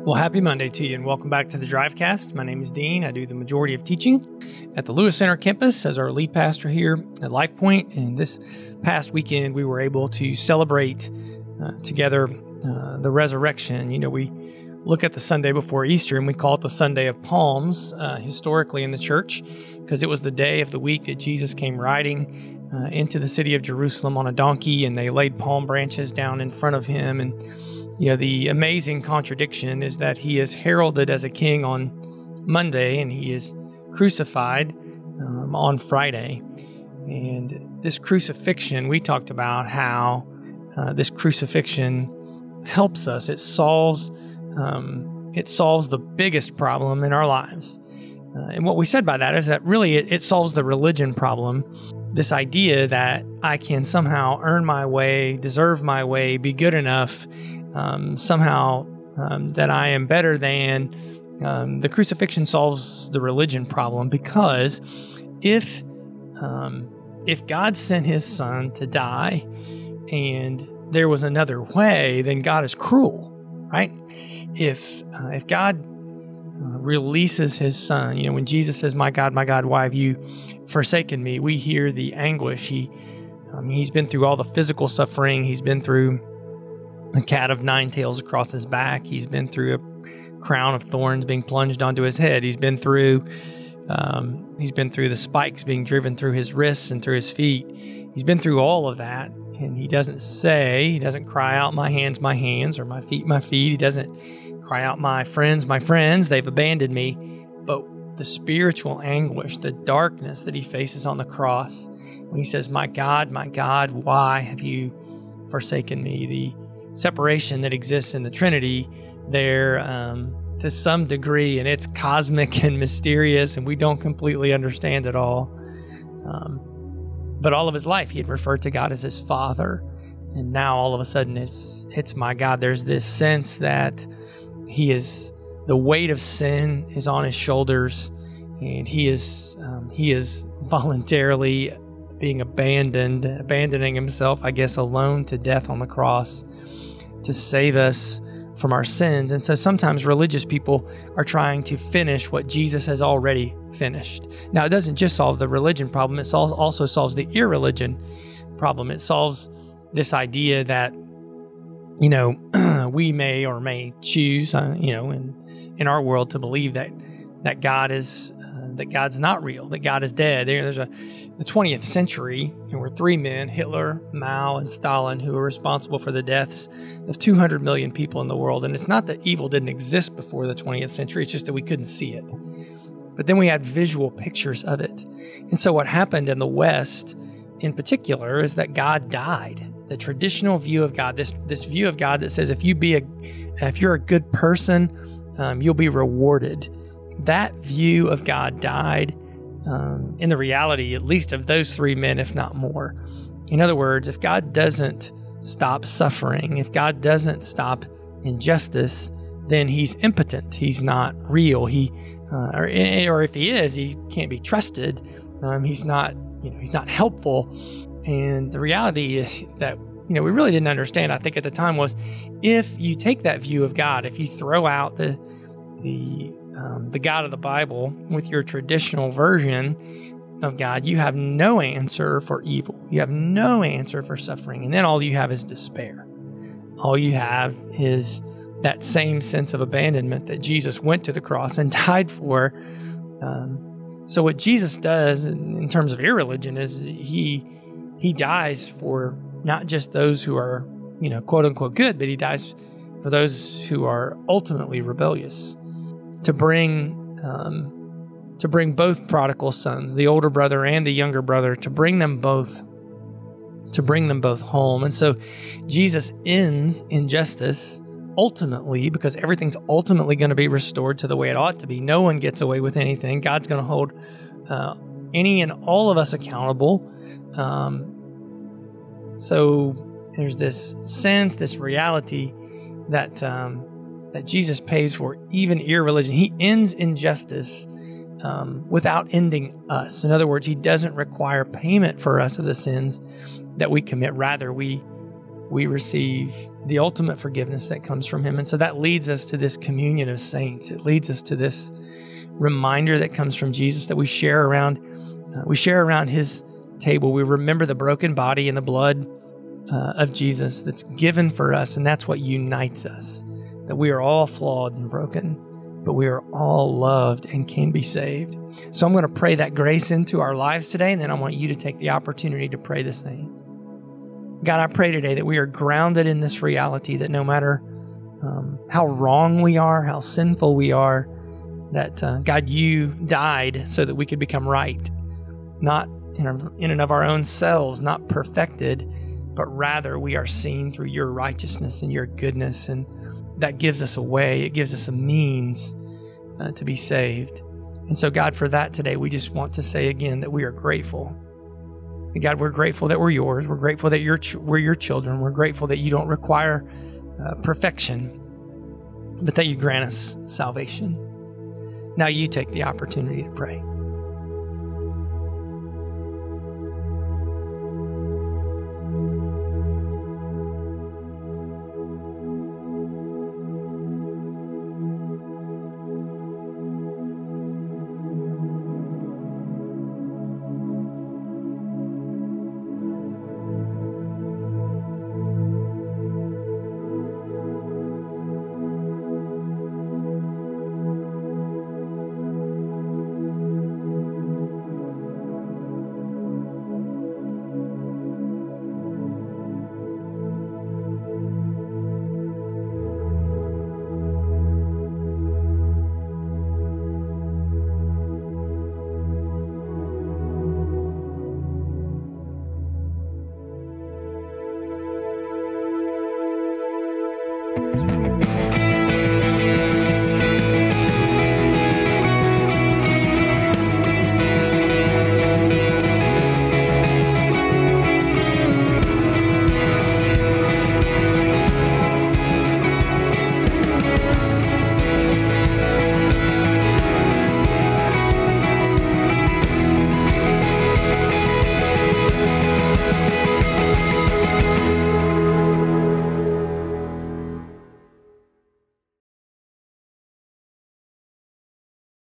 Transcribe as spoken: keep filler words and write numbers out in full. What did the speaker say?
Well, happy Monday to you, and welcome back to the Drivecast. My name is Dean. I do the majority of teaching at the Lewis Center campus as our lead pastor here at Life Point. And this past weekend, we were able to celebrate uh, together uh, the resurrection. You know, we look at the Sunday before Easter, and we call it the Sunday of Palms uh, historically in the church, because it was the day of the week that Jesus came riding uh, into the city of Jerusalem on a donkey, and they laid palm branches down in front of him. And you know, the amazing contradiction is that he is heralded as a king on Monday, and he is crucified um, on Friday. And this crucifixion, we talked about how uh, this crucifixion helps us. It solves um, it solves the biggest problem in our lives. Uh, and what we said by that is that really it, it solves the religion problem. This idea that I can somehow earn my way, deserve my way, be good enough, Um, somehow um, that I am better than. Um, the crucifixion solves the religion problem, because if um, if God sent his son to die and there was another way, then God is cruel, right? If uh, if God uh, releases his son, you know, when Jesus says, "My God, my God, why have you forsaken me?" we hear the anguish. He um, he's been through all the physical suffering. He's been through a cat of nine tails across his back. He's been through a crown of thorns being plunged onto his head. He's been through, um, he's been through the spikes being driven through his wrists and through his feet. He's been through all of that, and he doesn't say, he doesn't cry out, "My hands, my hands," or "My feet, my feet." He doesn't cry out, "My friends, my friends, they've abandoned me." But the spiritual anguish, the darkness that he faces on the cross, when he says, "My God, my God, why have you forsaken me?" The separation that exists in the Trinity there um, to some degree, and it's cosmic and mysterious, and we don't completely understand it all. Um, but all of his life, he had referred to God as his Father, and now all of a sudden it's it's my God. There's this sense that he is, the weight of sin is on his shoulders, and he is um, he is voluntarily being abandoned, abandoning himself, I guess, alone to death on the cross, to save us from our sins. And so sometimes religious people are trying to finish what Jesus has already finished. Now, it doesn't just solve the religion problem, it also solves the irreligion problem. It solves this idea that, you know, we may or may choose, uh, you know, in in our world to believe that that God is uh, that God's not real, that God is dead. There, there's a the twentieth century, there were three men, Hitler, Mao, and Stalin, who were responsible for the deaths of two hundred million people in the world. And it's not that evil didn't exist before the twentieth century, it's just that we couldn't see it. But then we had visual pictures of it. And so what happened in the West in particular is that God died. The traditional view of God, this this view of God that says if you be a if you're a good person, um, you'll be rewarded. That view of God died um, in the reality, at least of those three men, if not more. In other words, if God doesn't stop suffering, if God doesn't stop injustice, then he's impotent. He's not real. He, uh, or, or if he is, he can't be trusted. Um, he's not, you know, he's not helpful. And the reality is that, you know, we really didn't understand, I think at the time, was if you take that view of God, if you throw out the the Um, the God of the Bible with your traditional version of God, you have no answer for evil. You have no answer for suffering. And then all you have is despair. All you have is that same sense of abandonment that Jesus went to the cross and died for. Um, so what Jesus does in, in terms of irreligion is he he dies for not just those who are, you know, quote unquote good, but he dies for those who are ultimately rebellious. To bring, um, to bring both prodigal sons, the older brother and the younger brother, to bring them both, to bring them both home. And so, Jesus ends injustice ultimately, because everything's ultimately going to be restored to the way it ought to be. No one gets away with anything. God's going to hold uh, any and all of us accountable. Um, so there's this sense, this reality that. Um, that Jesus pays for even irreligion. He ends injustice um, without ending us. In other words, he doesn't require payment for us of the sins that we commit. Rather, we we receive the ultimate forgiveness that comes from him. And so that leads us to this communion of saints. It leads us to this reminder that comes from Jesus that we share around, uh, we share around his table. We remember the broken body and the blood uh, of Jesus that's given for us. And that's what unites us, that we are all flawed and broken, but we are all loved and can be saved. So I'm going to pray that grace into our lives today, and then I want you to take the opportunity to pray the same. God, I pray today that we are grounded in this reality that no matter um, how wrong we are, how sinful we are, that uh, God, you died so that we could become right, not in, our, in and of our own selves, not perfected, but rather we are seen through your righteousness and your goodness, and that gives us a way, it gives us a means uh, to be saved. And so, God, for that today, we just want to say again that we are grateful. And God, we're grateful that we're yours. We're grateful that you're ch- we're your children. We're grateful that you don't require uh, perfection, but that you grant us salvation. Now you take the opportunity to pray.